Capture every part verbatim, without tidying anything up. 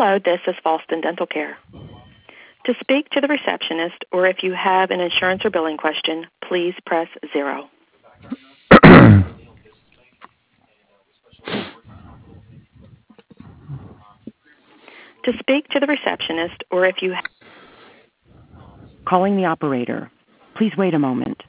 Hello, this is Falston Dental Care. To speak to the receptionist or if you have an insurance or billing question, please press zero. To speak to the receptionist or if you have calling the operator, please wait a moment.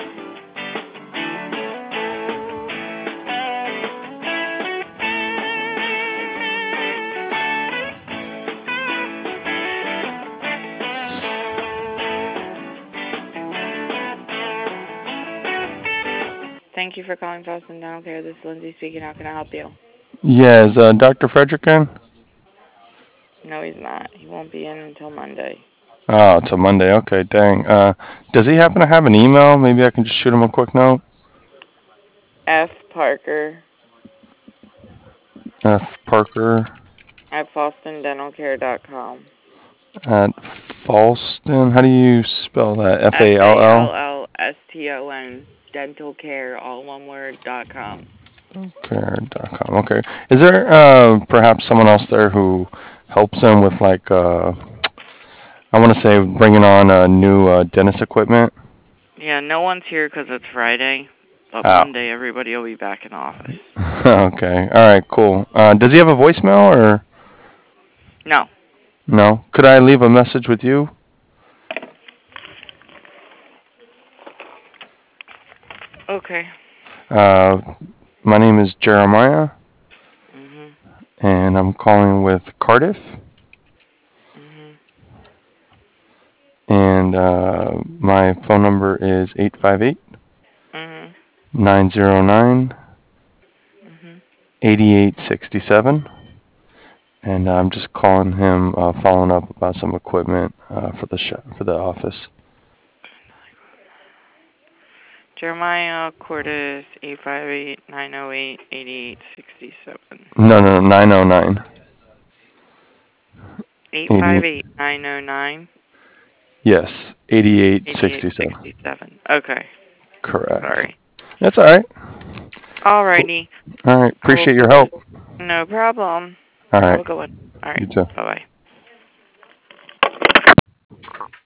Thank you for calling Boston Dental Care. This is Lindsay speaking. How can I help you? Yeah, is uh, Doctor Frederick in? No, he's not. He won't be in until Monday. Oh, it's a Monday. Okay, dang. Uh, does he happen to have an email? Maybe I can just shoot him a quick note. F. Parker F. Parker at Falston Dental Care dot com. at Falston. How do you spell that? F F A L A L L? L S T O N Dental Care, all one word, dot com. Care dot com. Okay. Is there uh, perhaps someone else there who helps him with, like, uh, I want to say bringing on uh, new uh, dentist equipment? Yeah, no one's here because it's Friday, but Oh. Monday everybody will be back in office. Okay. All right, cool. Uh, does he have a voicemail or? No. No. Could I leave a message with you? Okay. Uh, my name is Jeremiah, Mhm. and I'm calling with Cardiff. Mhm. And uh, my phone number is eight five eight, Mhm. nine zero nine, Mhm. eight eight six seven. And I'm just calling him, uh, following up about some equipment uh, for the sh- for the office. Jeremiah Cordes, eight five eight, nine oh eight, eight eight six seven. No, no, no, nine oh nine. eight five eighty. eight, nine oh nine, Yes, eighty-eight eight eight six sixty-seven. seven. Okay. Correct. Sorry. That's all right. Cool. Alrighty. All right. I will Appreciate your put help. it. No problem. All Have right. a good one. All right. You too. Bye-bye.